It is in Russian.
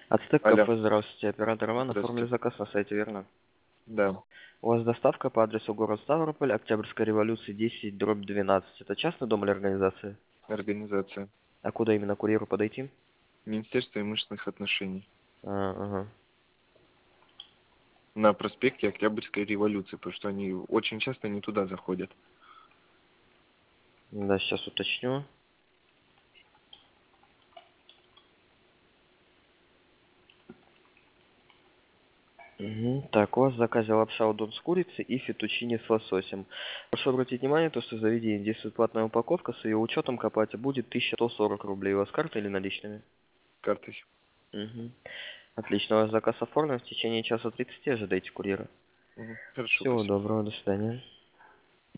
Ацтек Алло, кафе, здравствуйте. Оператор Иван, оформили здравствуйте. заказ на сайте, верно? Да, У вас доставка по адресу город Ставрополь, Октябрьская революция 10/12. Это частный дом или организация? организация. А куда именно курьеру подойти? Министерство имущественных отношений. Ага. На проспекте Октябрьской революции, потому что они очень часто не туда заходят. Да, сейчас уточню. Так, у вас в заказе лапша удон с курицей и фетучини с лососем. Прошу обратить внимание, то, что в заведении действует платная упаковка, с ее учетом к оплате будет 1140 рублей. У вас карта или наличными? Картой. Угу. Отлично, у вас заказ оформлен. В течение часа 30 ожидайте курьера. Хорошо, Всего спасибо. доброго, до свидания.